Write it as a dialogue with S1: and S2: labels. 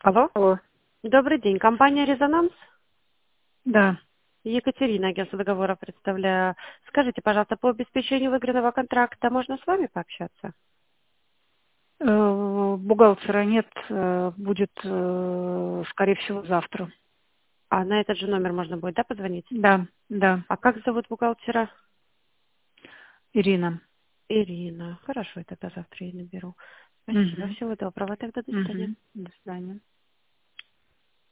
S1: Алло.
S2: Алло.
S1: Добрый день. Компания «Резонанс».
S2: Да.
S1: Екатерина, агентство договора представляю. Скажите, пожалуйста, по обеспечению выигранного контракта можно с вами пообщаться?
S2: Бухгалтера нет, будет, скорее всего, завтра.
S1: А на этот же номер можно будет, да, позвонить?
S2: Да, да.
S1: А как зовут бухгалтера?
S2: Ирина.
S1: Ирина. Хорошо, я тогда завтра ее наберу. Спасибо.
S2: Угу.
S1: Всего доброго. Тогда до свидания.
S2: Угу. До свидания.